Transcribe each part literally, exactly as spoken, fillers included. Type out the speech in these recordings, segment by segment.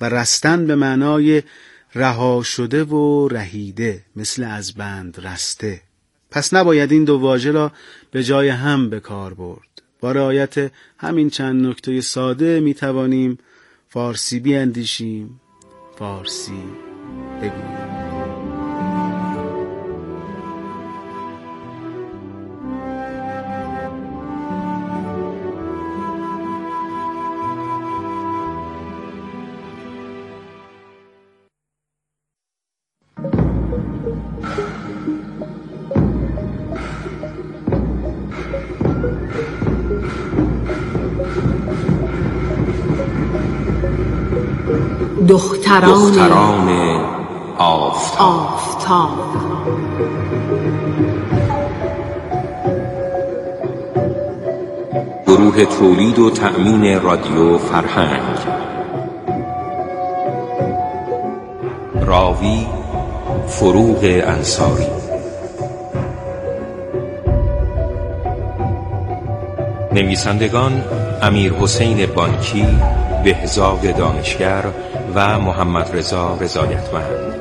و رستن به معنای رها شده و رهیده، مثل از بند رسته. پس نباید این دو واژه را به جای هم به کار برد. با رعایت همین چند نکته ساده می توانیم فارسی بیاندیشیم، فارسی بگوییم. دختران, دختران آفتاب, آفتاب. گروه تولید و تأمین رادیو فرهنگ. راوی فروغ انصاری. نویسندگان امیر حسین بانکی، بهزاد دانشگر و محمد رضا رضایتمند.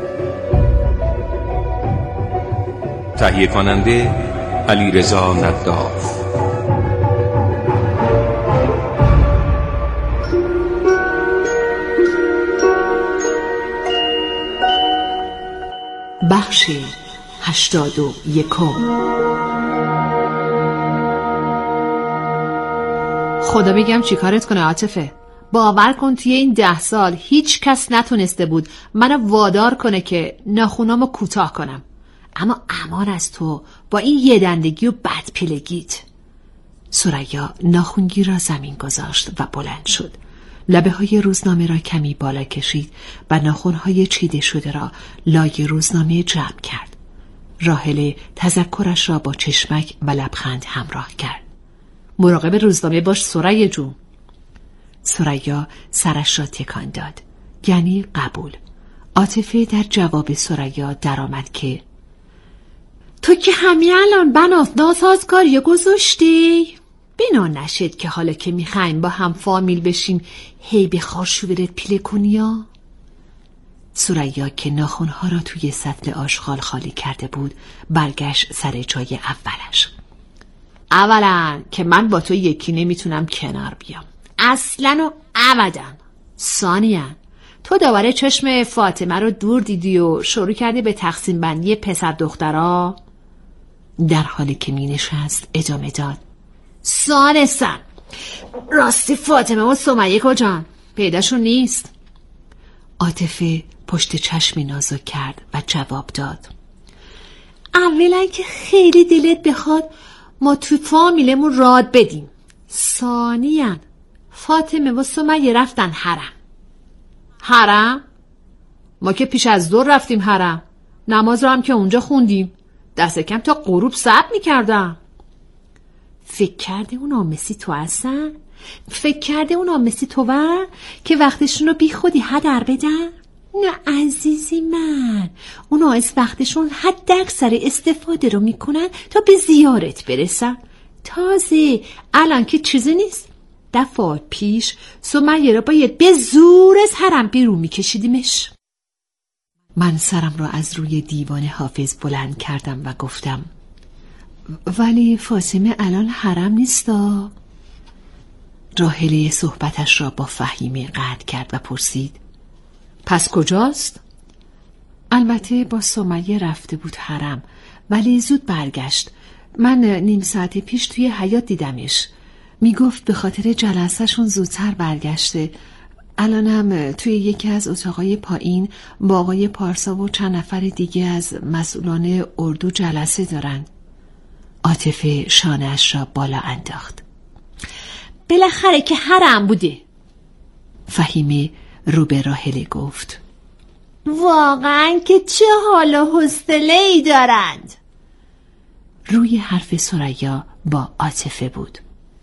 تهیه کننده علی رضا نداف. بخش هشتاد و یکم. خدا بگم چی کارت کنه عاطفه. باور کن توی این ده سال هیچ کس نتونسته بود منو وادار کنه که ناخونامو کوتاه کنم. اما امان از تو با این یه دندگی و بدپلگیت. ثریا ناخونگی را زمین گذاشت و بلند شد. لبه های روزنامه را کمی بالا کشید و ناخونهای چیده شده را لای روزنامه جمع کرد. راحله تذکرش را با چشمک و لبخند همراه کرد. مراقب روزنامه باش ثریا جون. ثریا سرش را تکان داد، یعنی قبول. عاطفه در جواب ثریا درآمد که تو که همین الان بنات ناسازگاری گذاشتی؟ بنا نشد که حالا که میخوایم با هم فامیل بشیم هی به خارشوورت پیله کنی یا؟ ثریا که ناخنها را توی سطل آشغال خالی کرده بود برگشت سر جای اولش. اولا که من با تو یکی نمیتونم کنار بیام، اصلا و ابدا. ثانیا تو دوباره چشم فاطمه رو دور دیدی و شروع کردی به تقسیم بندی پسر دخترها. در حالی که می نشست ادامه داد. ثالثا راستی فاطمه و سمیه کجان؟ پیداشون نیست. عاطفه پشت چشمی نازک کرد و جواب داد. اولا که خیلی دلت بخواد ما تو فامیلمون راد بدیم. ثانیا فاطمه و سمیه رفتن حرم. حرم؟ ما که پیش از ظهر رفتیم حرم. نماز رو هم که اونجا خوندیم. دست کم تا غروب صبر میکردم. فکر کرده اون آمسی تو هستن؟ فکر کرده اون آمسی تو ور که وقتشون رو بی خودی هدر بدن؟ نه عزیزی من، اون آیس وقتشون حد اکثر استفاده رو میکنن تا به زیارت برسن. تازه الان که چیزی نیست. دفعه پیش سمیه را باید به زور از حرم بیرون میکشیدیمش. من سرم را از روی دیوان حافظ بلند کردم و گفتم ولی فاطمه الان حرم نیستا. راحله صحبتش را با فهیمه قطع کرد و پرسید پس کجاست؟ البته با سمیه رفته بود حرم، ولی زود برگشت. من نیم ساعت پیش توی حیاط دیدمش. میگفت به خاطر جلسه شون زودتر برگشته. الانم توی یکی از اتاقای پایین با آقای پارسا و چند نفر دیگه از مسئولان اردو جلسه دارن. عاطفه شانه‌اش را بالا انداخت. بالاخره که حرم بوده. فهیمه رو به راحله گفت واقعا که چه حال و حوصله‌ای دارند. روی حرف ثریا با عاطفه بود.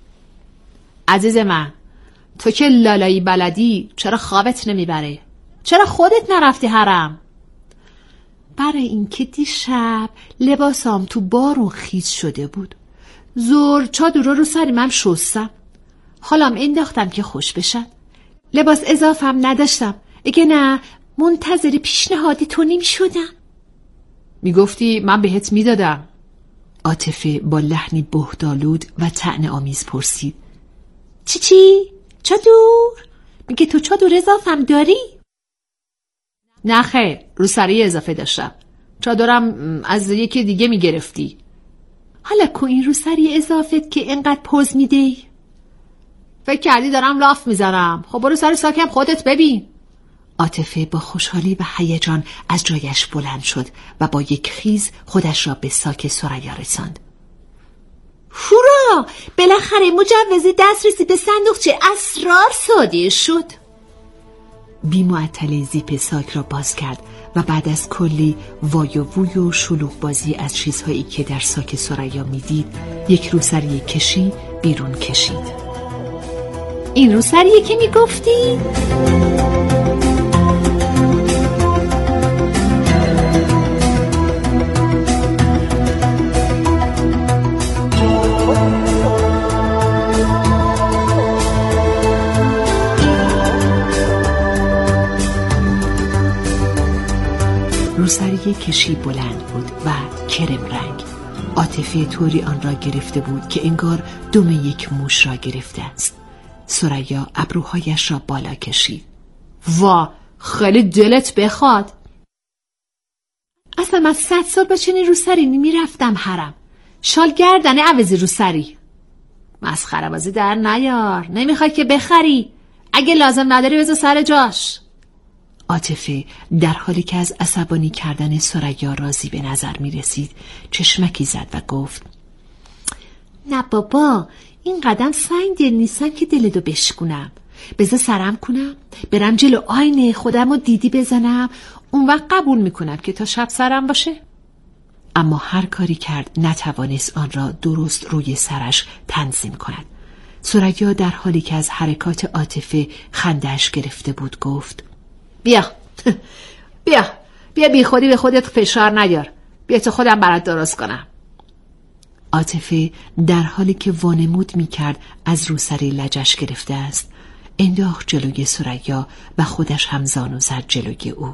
عزیز من، تو که لالایی بلدی چرا خوابت نمیبره؟ چرا خودت نرفتی حرم؟ برای اینکه دیشب لباسام تو بارون خیس شده بود. زور چادر رو سرم هم شستم. حالام انداختم که خوش بشن. لباس اضافم نداشتم. اگه نه منتظر پیشنهاد تو نمی شدم. میگفتی من بهت میدادم. عاطفه با لحنی بهت‌آلود و طعنه آمیز پرسید. چی چی؟ چادر؟ میگه تو چادر اضافم داری؟ نه خیر، روسری اضافه داشتم. چادرم از یکی دیگه میگرفتی. حالا کو این روسری اضافت که اینقدر پوز میدی؟ فکر کردی دارم لاف میزنم؟ خب برو سر ساکم خودت ببین. عاطفه با خوشحالی و هیجان از جایش بلند شد و با یک خیز خودش را به ساک ثریا رساند. هورا! بالاخره مجوز دسترسی به صندوقچه اسرار صادر شد. بی معطلی زیپ ساک را باز کرد و بعد از کلی وای و ووی و شلوغ بازی از چیزهایی که در ساک ثریا میدید، یک روسری کشی بیرون کشید. این روسریه که میگفتی؟ روسری کشی بلند بود و کرم رنگ. عاطفه طوری آن را گرفته بود که انگار دم یک موش را گرفته است. ثریا ابروهایش را بالا کشید. وا، خیلی دلت بخواد. اصلا من صد سال با چنین روسری نمی رفتم حرم. شال گردن عوضی روسری. مسخره بازی در نیار. نمیخوای که بخری؟ اگه لازم نداری بذار سر جاش. عاطفه در حالی که از عصبانی کردن ثریا راضی به نظر می رسید چشمکی زد و گفت: نه بابا، این قدم سنگدل نیستم که دلتو بشکنم. بذار سرم کنم، برم جلو آینه خودم رو دیدی بزنم، اون وقت قبول میکنم که تا شب سرم باشه. اما هر کاری کرد نتوانست آن را درست روی سرش تنظیم کند. ثریا در حالی که از حرکات عاطفه خنده‌اش گرفته بود گفت: بیا بیا بیا بی خودی به خودت فشار نیار. بیا تو خودم برات درست کنم. عاطفه در حالی که وانمود می کرد از روسری لجش گرفته است، انداخت جلوی ثریا و خودش هم زانو زد جلوی او.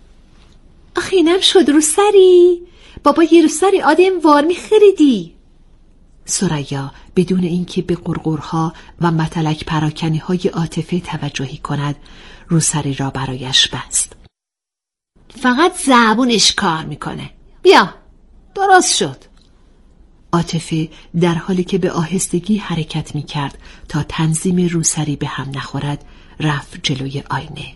آخه اینم شد روسری؟ بابا یه روسری آدم وار می خریدی. ثریا بدون اینکه به قرقرها و متلک پراکنی های عاطفه توجهی کند روسری را برایش بست. فقط زبونش کار میکنه. بیا درست شد. عاطفه در حالی که به آهستگی حرکت میکرد تا تنظیم روسری به هم نخورد رفت جلوی آینه.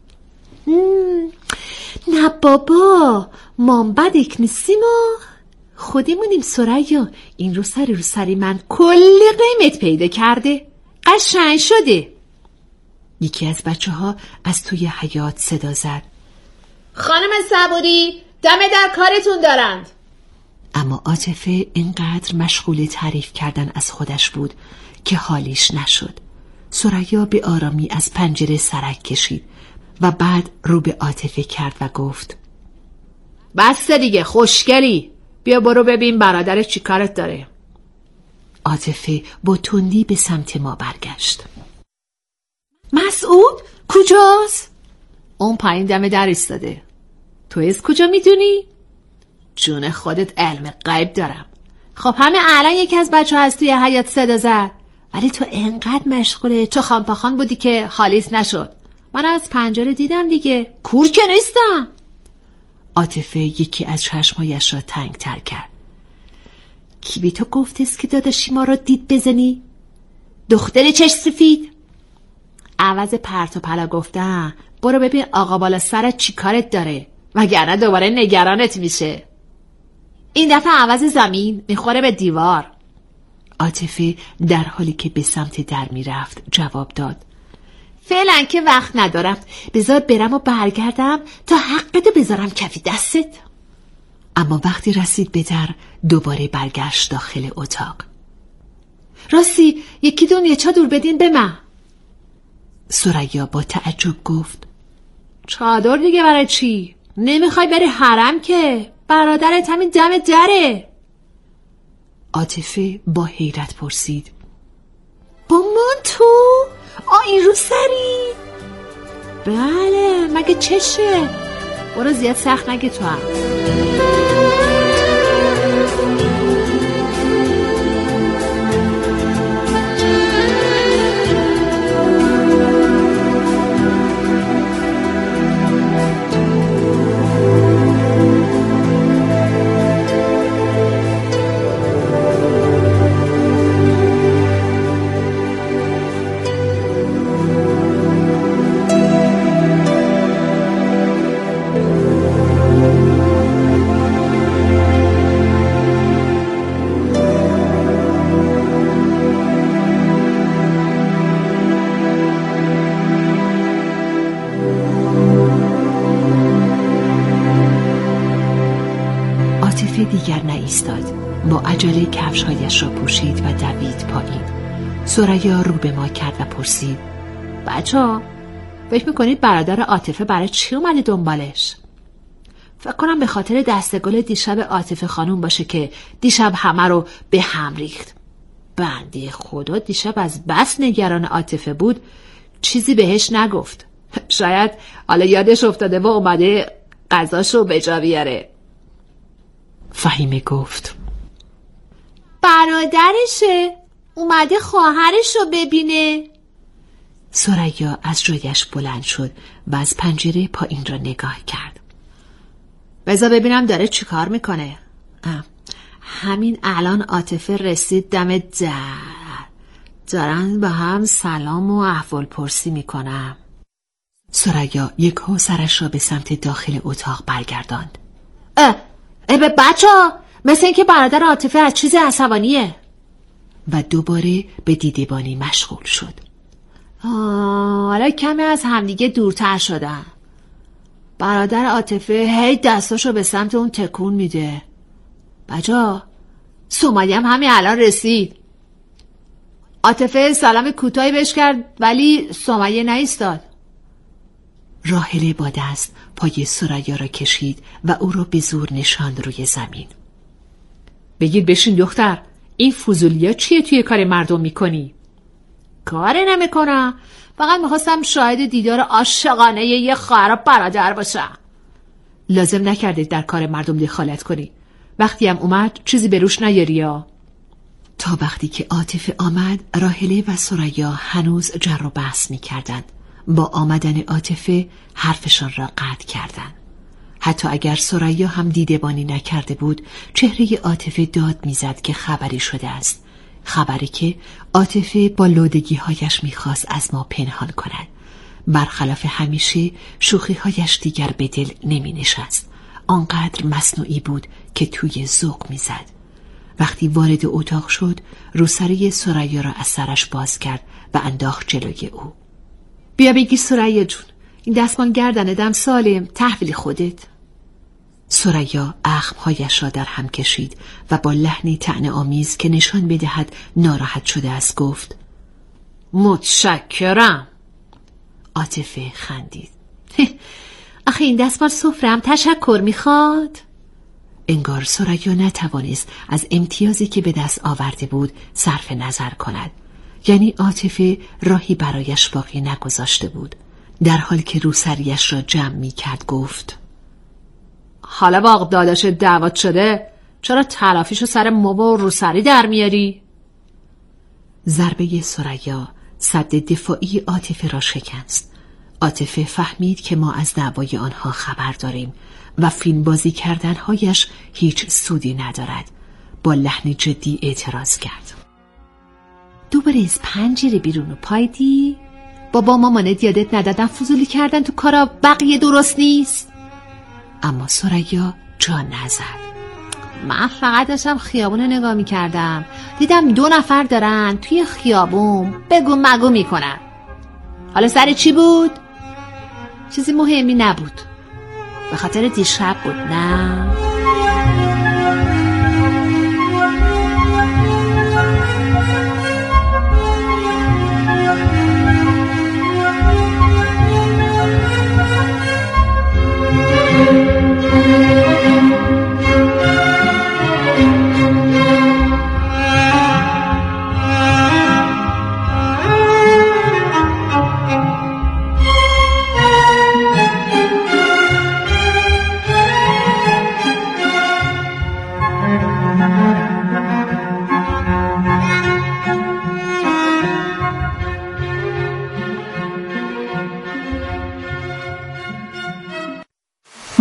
نه بابا، ما بدک نیستیم و خودمونیم. ثریا این روسری روسری من کلی قیمت پیدا کرده، قشنگ شده. یکی از بچه ها از توی حیاط صدا زد: خانم صبوری، دم در کارتون دارند. اما عاطفه اینقدر مشغول تعریف کردن از خودش بود که حالیش نشد. ثریا به آرامی از پنجره سرک کشید و بعد رو به عاطفه کرد و گفت: بس دیگه خوشگلی، بیا برو ببین برادرت چی کارت داره. عاطفه با تندی به سمت ما برگشت. مسعود کجاست؟ اون پایین دم در ایستاده. تو از کجا میدونی؟ جون خودت علم غیب دارم. خب همه الان یکی از بچه ها از توی حیاط صدا زد، ولی تو انقدر مشغوله تو خانپاخان بودی که حالیت نشد. من از پنجره دیدم دیگه، کور که نیستم. عاطفه یکی از چشمایش را تنگ تر کرد. کی به تو گفتست که داداشی ما را دید بزنی؟ دختر چشم سفید؟ عوض پرت و پلا گفتم برو ببین آقا بالا سرت چی کارت داره، وگرنه دوباره نگرانت میشه. این دفعه عوض زمین میخوره به دیوار. عاطفه در حالی که به سمت در میرفت جواب داد: فعلا که وقت ندارم، بذار برم و برگردم تا حقتو بذارم کفی دستت. اما وقتی رسید به در دوباره برگشت داخل اتاق. راستی یکی دنیا چادر بدین به من. ثریا با تعجب گفت: چادر دیگه برای چی؟ نمیخوای بری حرم که؟ برادرت همین دم دره. عاطفه با حیرت پرسید: با من تو؟ آ این رو سری؟ بله مگه چشه؟ برو زیاد سخت نگه تو هم. دیگر نایستاد. با عجله کفش‌هایش را پوشید و دوید پایین. ثریا رو به ما کرد و پرسید: بچه‌ها فکر میکنید برادر عاطفه برای چی اومده دنبالش؟ فکر کنم به خاطر دستگل دیشب عاطفه خانوم باشه که دیشب همه رو به هم ریخت. بنده خدا دیشب از بس نگران عاطفه بود چیزی بهش نگفت. شاید حالا یادش افتاده و اومده قضاشو به جا بیاره. فهیمه گفت: برادرشه، اومده خواهرشو ببینه. ثریا از جایش بلند شد و از پنجره پایین را نگاه کرد. بذار ببینم داره چی کار میکنه. همین الان عاطفه رسید دم در، دارن با هم سلام و احوال پرسی میکنم. ثریا یکهو سرش را به سمت داخل اتاق برگرداند. اه ای به بچه ها، مثل اینکه برادر عاطفه از چیز عصبانیه. و دوباره به دیدبانی مشغول شد. حالا کمی از همدیگه دورتر شدن. برادر عاطفه هی دستاشو به سمت اون تکون میده. بچه ها، سمیه هم همین الان رسید. عاطفه سلام کوتاهی بهش کرد ولی سمیه نایستاد. راحله با دست پای ثریا را کشید و او را به زور نشاند روی زمین. بگید بشین دختر، این فضولیا چیه توی کار مردم میکنی؟ کاری نمیکنم، فقط میخواستم شاهد دیدار عاشقانه یه خواهر برادر باشم. لازم نکردید در کار مردم دخالت کنی. وقتی هم اومد چیزی به روش نیاری یا. تا وقتی که عاطفه آمد راحله و ثریا هنوز جر و بحث میکردند. با آمدن عاطفه حرفشان را قطع کردند. حتی اگر ثریا هم دیدبانی نکرده بود، چهره عاطفه داد میزد که خبری شده است. خبری که عاطفه با لودگی هایش میخواست از ما پنهان کند. برخلاف همیشه شوخی هایش دیگر به دل نمی نشست. آنقدر مصنوعی بود که توی ذوق میزد. وقتی وارد اتاق شد، روسری ثریا را از سرش باز کرد و انداخت جلوی او. بیا بگی ثریا جون، این دستمان گردن دم سالم، تحویل خودت. ثریا اخمهایش را در هم کشید و با لحنی طعنه‌آمیز که نشان بدهد ناراحت شده است گفت: متشکرم. عاطفه خندید. آخه این دستمال سفرم تشکر میخواد؟ انگار ثریا نتوانست از امتیازی که به دست آورده بود صرف نظر کند. یعنی عاطفه راهی برایش باقی نگذاشته بود. در حالی که روسریش را جمع می کرد گفت: حالا با داداش دعوت شده چرا تلافیشو سر ما و روسری در میاری؟ ضربه ثریا سد دفاعی عاطفه را شکست. عاطفه فهمید که ما از دعوای آنها خبر داریم و فیلم بازی کردنهایش هیچ سودی ندارد. با لحن جدی اعتراض کرد: دوباره از پنجره بیرون پایدی؟ بابا مامانت یادت ندادن فضولی کردن تو کارا بقیه درست نیست؟ اما ثریا جا نزد. من فقط داشتم خیابون رو نگاه می کردم، دیدم دو نفر دارن توی خیابون بگو مگو می کنن. حالا سر چی بود؟ چیزی مهمی نبود، به خاطر دیشب بود. نه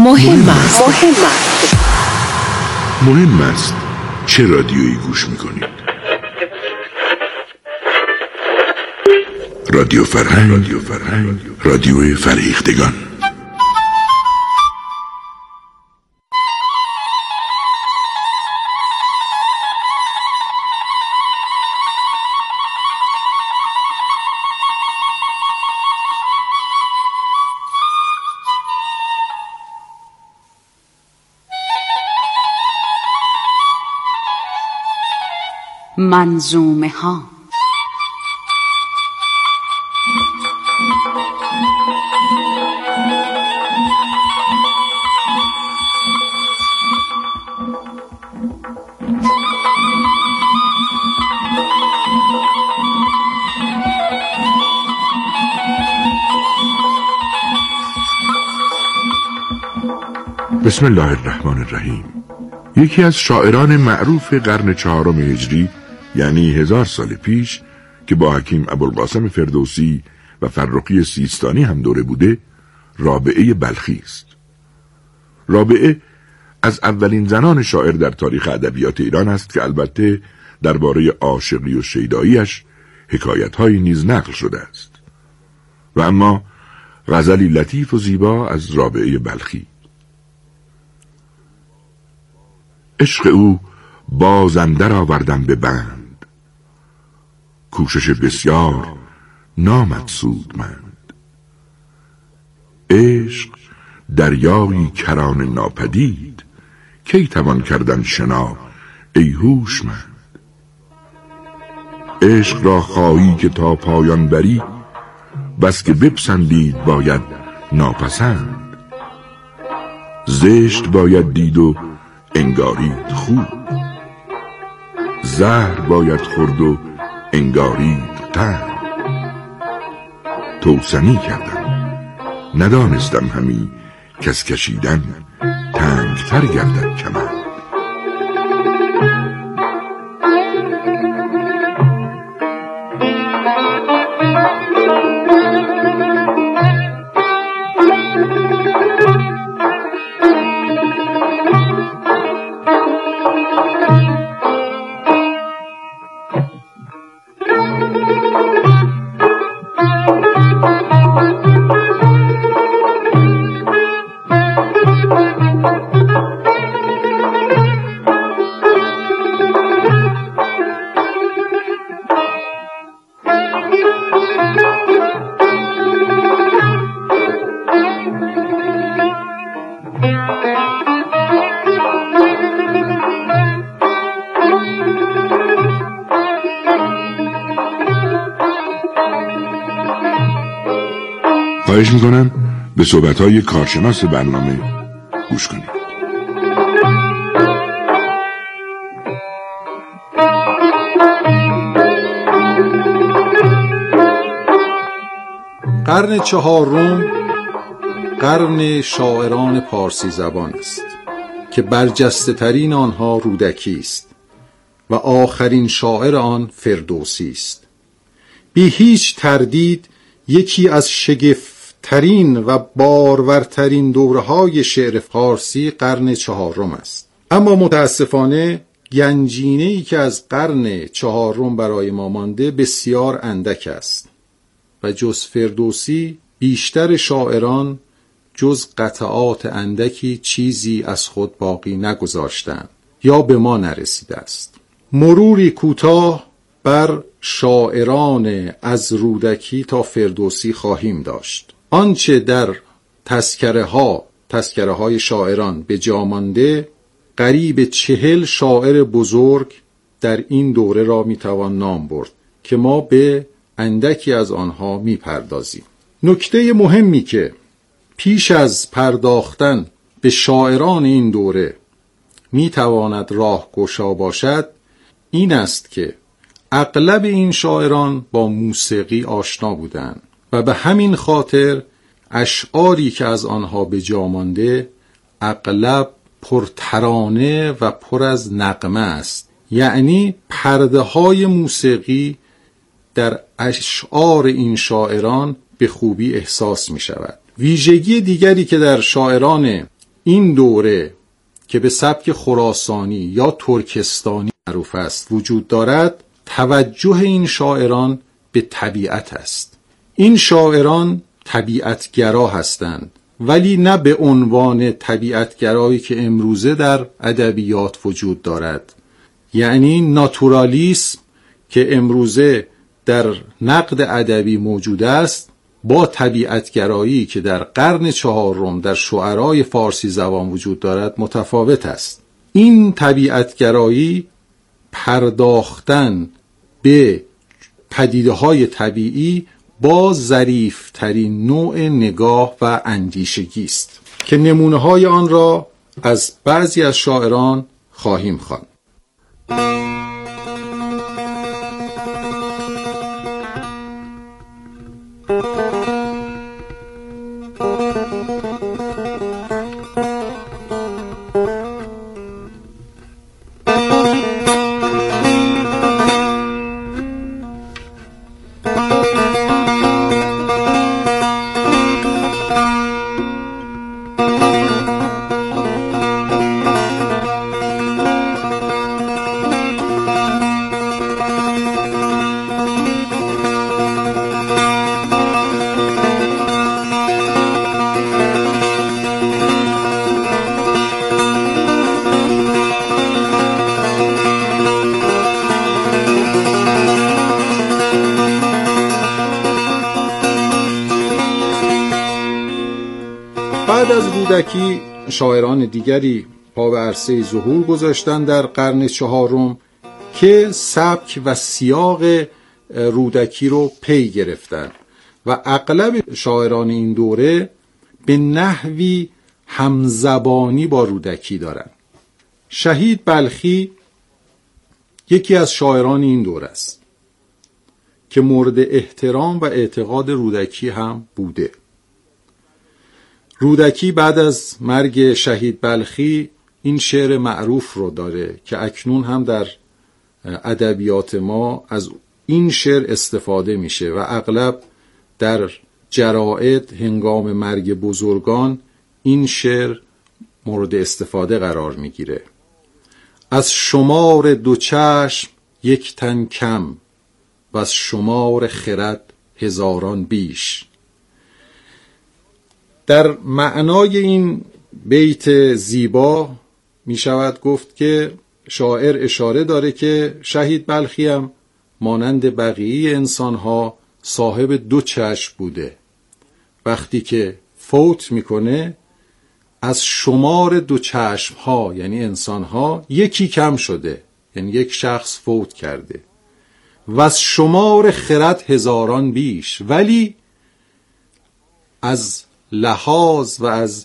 مهم است. مهم است. مهم است چه رادیویی گوش میکنید؟ رادیو فرهنگ، رادیو فرهنگ، رادیو فرهیختگان. منظومه ها. بسم الله الرحمن الرحیم. یکی از شاعران معروف قرن چهارم هجری، یعنی هزار سال پیش، که با حکیم ابوالقاسم فردوسی و فرخی سیستانی هم دوره بوده، رابعه بلخی است. رابعه از اولین زنان شاعر در تاریخ ادبیات ایران است که البته درباره عاشقی و شیداییش حکایت‌هایی نیز نقل شده است. و اما غزلی لطیف و زیبا از رابعه بلخی: عشق او باز اندر آوردم به بند، کوشش بسیار نامد سودمند. عشق دریایی کران ناپدید، کی توان کردن شنا ای هوشمند. عشق را خواهی که تا پایان بری، بس که بپسندید باید ناپسند. زشت باید دید و انگارید خوب، زهر باید خورد و انگارید تن. توسنی کردم ندانستم همی، کس کشیدن تنگتر گردد کمند. خواهش میکنم به صحبت‌های کارشناس برنامه گوش کنید. قرن چهارم قرن شاعران پارسی زبان است که برجسته ترین آنها رودکی است و آخرین شاعر آن فردوسی است. بی هیچ تردید یکی از شگفت‌ترین و بارورترین دوره‌های شعر فارسی قرن چهارم است. اما متاسفانه گنجینه‌ای که از قرن چهارم برای ما مانده بسیار اندک است و جز فردوسی بیشتر شاعران جز قطعات اندکی چیزی از خود باقی نگذاشتند یا به ما نرسیده است. مروری کوتاه بر شاعران از رودکی تا فردوسی خواهیم داشت. آنچه در تذکره ها تذکره های شاعران به جا مانده قریب چهل شاعر بزرگ در این دوره را میتوان نام برد که ما به اندکی از آنها میپردازیم. نکته مهمی که پیش از پرداختن به شاعران این دوره میتواند راهگشا باشد این است که اغلب این شاعران با موسیقی آشنا بودند و به همین خاطر اشعاری که از آنها به جا مانده اغلب پرترانه و پر از نغمه است. یعنی پرده های موسیقی در اشعار این شاعران به خوبی احساس می شود. ویژگی دیگری که در شاعران این دوره که به سبک خراسانی یا ترکستانی معروف است وجود دارد، توجه این شاعران به طبیعت است. این شاعران طبیعتگرا هستند، ولی نه به عنوان طبیعتگرایی که امروزه در ادبیات وجود دارد، یعنی ناتورالیسم که امروزه در نقد ادبی موجود است با طبیعتگرایی که در قرن چهارم در شعرای فارسی زبان وجود دارد متفاوت است. این طبیعتگرایی پرداختن به پدیده‌های طبیعی با ظریف‌ترین نوع نگاه و اندیشگی است که نمونه‌های آن را از بعضی از شاعران خواهیم خواند. بعد از رودکی شاعران دیگری پا به عرصه ظهور گذاشتن در قرن چهارم که سبک و سیاق رودکی رو پی گرفتن و اغلب شاعران این دوره به نحوی همزبانی با رودکی دارن. شهید بلخی یکی از شاعران این دوره است که مورد احترام و اعتقاد رودکی هم بوده. رودکی بعد از مرگ شهید بلخی این شعر معروف رو داره که اکنون هم در ادبیات ما از این شعر استفاده میشه و اغلب در جرائد هنگام مرگ بزرگان این شعر مورد استفاده قرار میگیره. از شمار دو چشم یک تن کم و از شمار خرد هزاران بیش. در معنای این بیت زیبا می شود گفت که شاعر اشاره داره که شهید بلخی هم مانند بقیه انسانها صاحب دو چشم بوده. وقتی که فوت میکنه از شمار دو چشم ها یعنی انسان ها یکی کم شده، یعنی یک شخص فوت کرده. و از شمار خرد هزاران بیش، ولی از لحاظ و از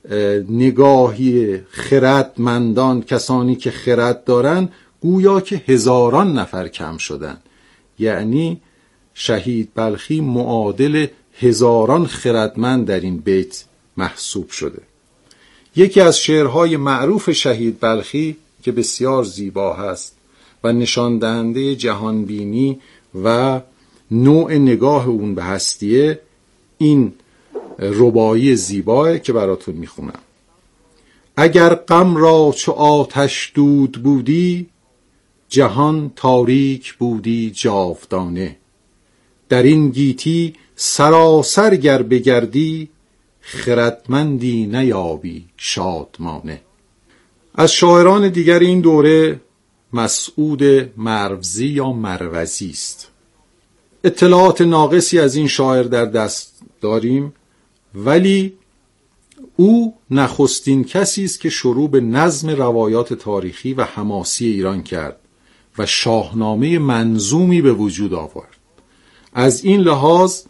نگاهی خردمندان، کسانی که خرد دارن، گویا که هزاران نفر کم شدن. یعنی شهید بلخی معادل هزاران خردمند در این بیت محسوب شده. یکی از شعرهای معروف شهید بلخی که بسیار زیبا هست و نشان دهنده جهانبینی و نوع نگاه اون به هستیه، این رباعی زیباه که براتون میخونم. اگر غم را چو آتش دود بودی، جهان تاریک بودی جاودانه. در این گیتی سراسر گر بگردی، خردمندی نیابی شادمانه. از شاعران دیگر این دوره مسعود مروزی یا مروزی است. اطلاعات ناقصی از این شاعر در دست داریم، ولی او نخستین کسی است که شروع به نظم روایات تاریخی و حماسی ایران کرد و شاهنامه منظومی به وجود آورد. از این لحاظ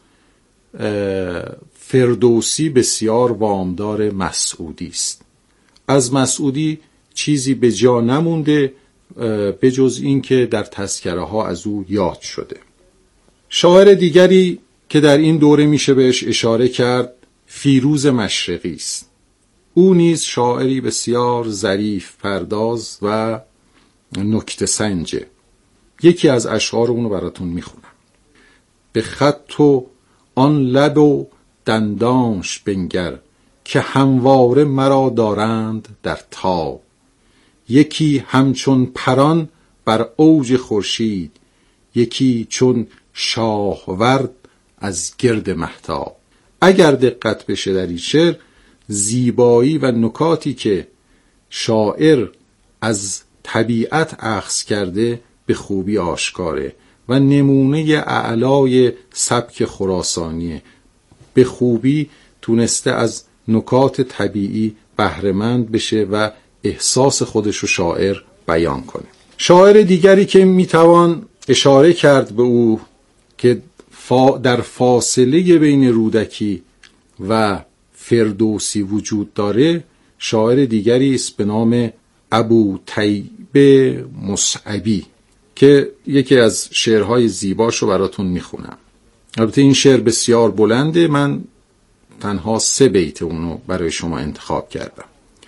فردوسی بسیار وامدار مسعودی است. از مسعودی چیزی به جا نمونده به جز این که در تذکره ها از او یاد شده. شاعر دیگری که در این دوره میشه بهش اشاره کرد فیروز مشرقی است. او نیز شاعری بسیار ظریف پرداز و نکته سنجه. یکی از اشعار اونو براتون میخونم. به خط و آن لب و دندانش بنگر، که همواره مرا دارند در تاب. یکی همچون پران بر اوج خورشید، یکی چون شاهورد از گرد مهتاب. اگر دقت بشه در این شعر، زیبایی و نکاتی که شاعر از طبیعت اخذ کرده به خوبی آشکاره و نمونه اعلای سبک خراسانیه. به خوبی تونسته از نکات طبیعی بهره‌مند بشه و احساس خودشو شاعر بیان کنه. شاعر دیگری که میتوان اشاره کرد به او که در فاصله بین رودکی و فردوسی وجود داره، شاعر دیگری است به نام ابوطیب مصعبی که یکی از شعرهای زیباشو براتون میخونم. البته این شعر بسیار بلنده، من تنها سه بیت اونو برای شما انتخاب کردم.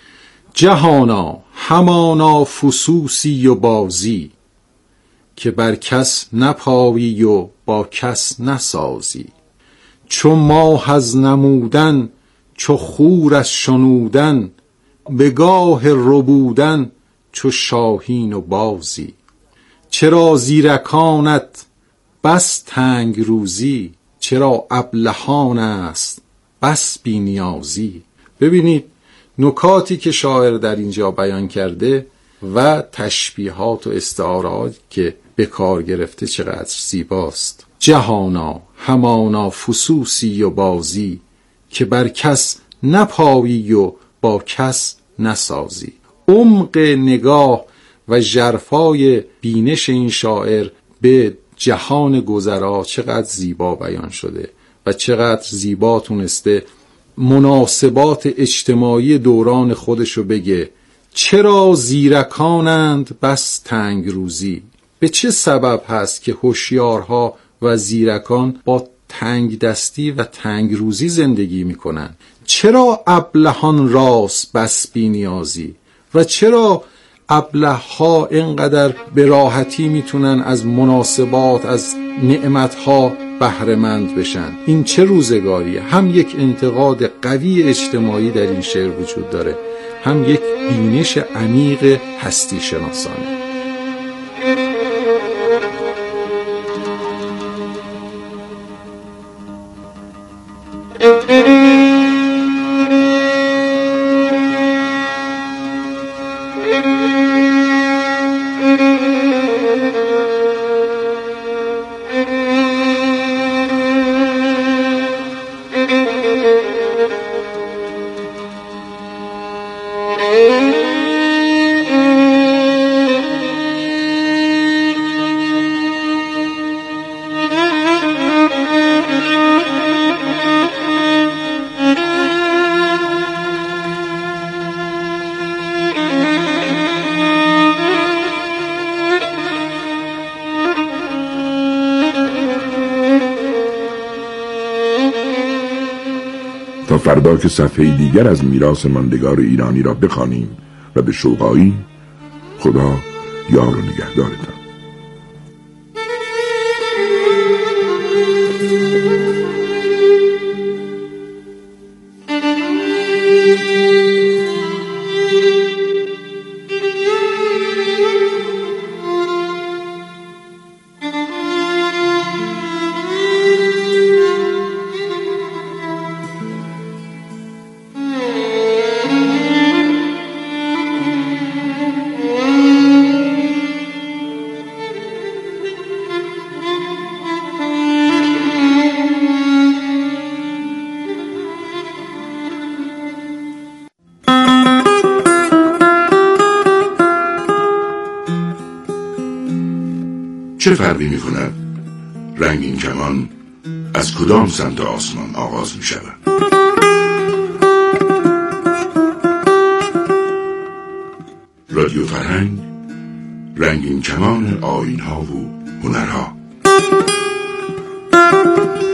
جهانا همانا فسوسی و بازی، که بر کس نپایی و با کس نسازی. چو ماه از نمودن، چو خور از شنودن، به گاه ربودن چو شاهین و بازی. چرا زیرکانت بس تنگ روزی، چرا ابلهان است بس بی نیازی. ببینید نکاتی که شاعر در اینجا بیان کرده و تشبیهات و استعارات که به کار گرفته چقدر زیباست. جهانا همانا فسوسی و بازی، که بر کس نپایی و با کس نسازی. عمق نگاه و ژرفای بینش این شاعر به جهان گذرا چقدر زیبا بیان شده و چقدر زیبا تونسته مناسبات اجتماعی دوران خودشو بگه. چرا زیرکانند بس تنگ روزی، به چه سبب هست که هوشیارها و زیرکان با تنگ دستی و تنگ روزی زندگی میکنن؟ چرا ابلهان راست بس بی نیازی، و چرا ابله‌ها اینقدر به راحتی میتونن از مناسبات، از نعمتها بهره‌مند بشن؟ این چه روزگاریه؟ هم یک انتقاد قوی اجتماعی در این شعر وجود داره، هم یک بینش عمیق هستی شناسانه. تا فردا که صفحه دیگر از میراث ماندگار ایرانی را بخوانیم و به شوقایی. خدا یار و نگهدارتان. چه فرقی می کند رنگین کمان از کدام سمت آسمان آغاز می شود؟ رادیو فرهنگ، رنگین کمان آیین ها و هنرها.